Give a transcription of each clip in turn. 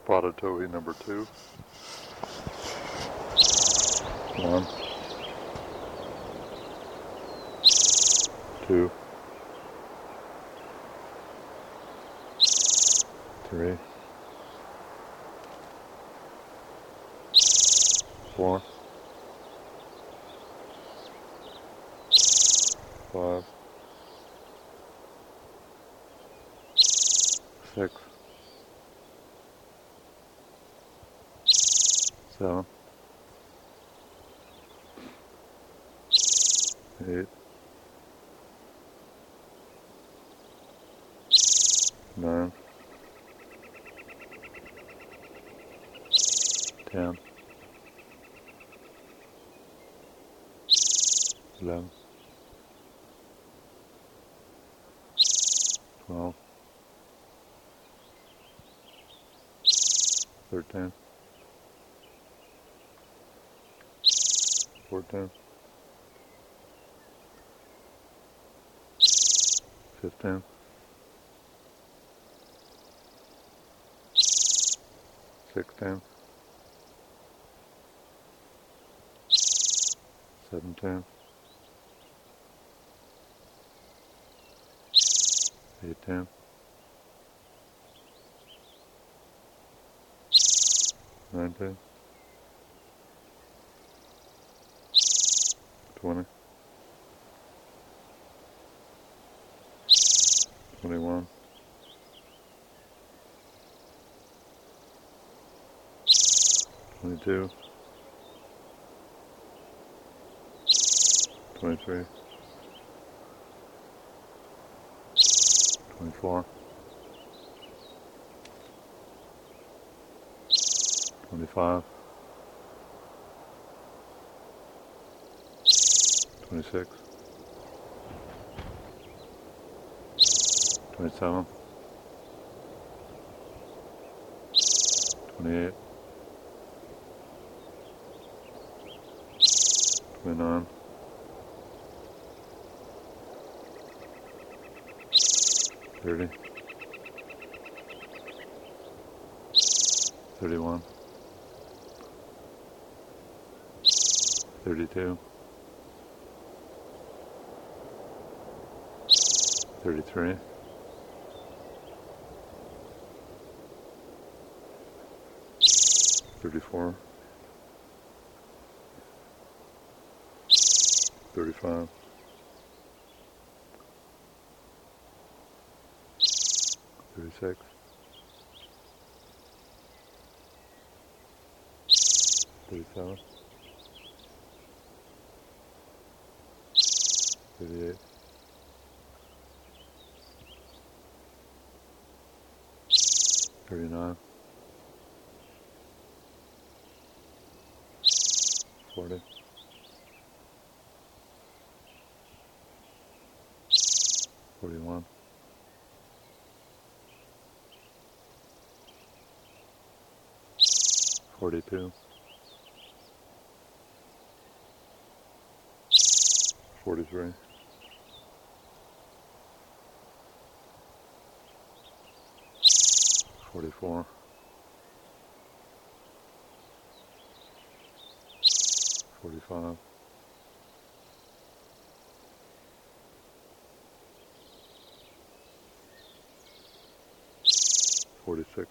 Spotted towhee number 2. 1, 2, 3, 4, 5, 6, 7, 8, 9, 10, 11, 12, 13, 14, 15, 16, 17, 18, 19, 20, 21, 22, 23, 24, 25, 26, 27, 28, 29, 30, 31, 32, 33, 34, 35, 36, 37, 38, 39, 40, 41, 42, 43, 44, 45, 46,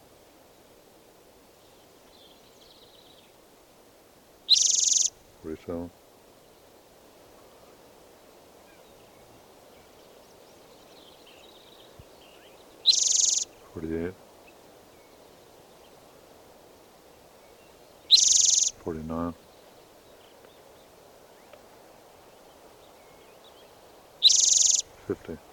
47, 48, 49, 50.